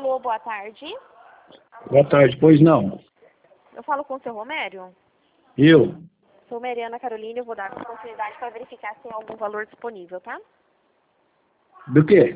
Alô, boa tarde. Boa tarde, pois não. Eu falo com o seu Romério? Eu? Sou Mariana Carolina, eu vou dar a oportunidade para verificar se tem algum valor disponível, tá? Do quê?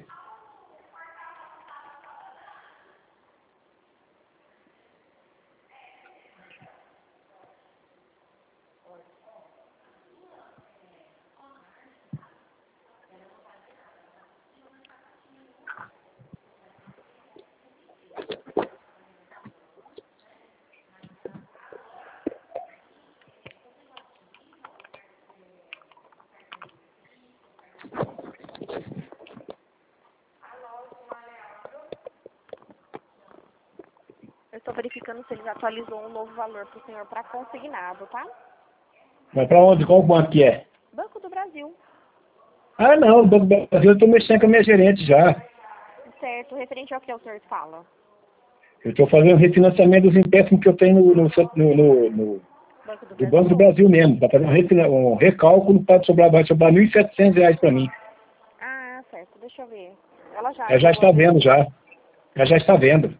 Eu estou verificando se ele já atualizou um novo valor para o senhor para consignado, tá? Mas pra onde? Qual banco que é? Banco do Brasil. Ah, não, o Banco do Brasil eu tô mexendo com a minha gerente já. Certo, referente ao que o senhor fala. Eu estou fazendo refinanciamento dos empréstimos que eu tenho Banco do do Banco do Brasil? Brasil mesmo. Para fazer um recálculo, vai sobrar R$ 1.700 para mim. Ah, certo, deixa eu ver. Ela já Ela já chegou a está ver? vendo já. Ela já está vendo.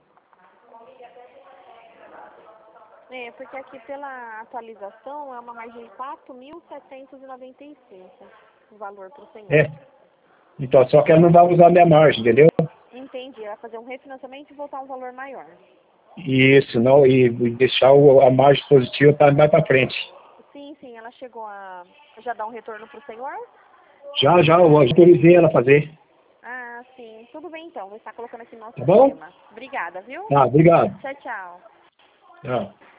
É, porque aqui pela atualização é uma margem de 4.795 o valor para o senhor. É. Então, só que ela não vai usar a minha margem, entendeu? Entendi, ela vai fazer um refinanciamento e voltar um valor maior. Isso, não, e deixar a margem positiva para mais para frente. Sim, sim, ela chegou a já dar um retorno para o senhor? Já, eu autorizei ela a fazer. Ah, sim. Tudo bem então, vou estar colocando aqui no nosso Tá bom? sistema. Obrigada, viu? Tá, obrigado. Tchau, tchau. Tchau.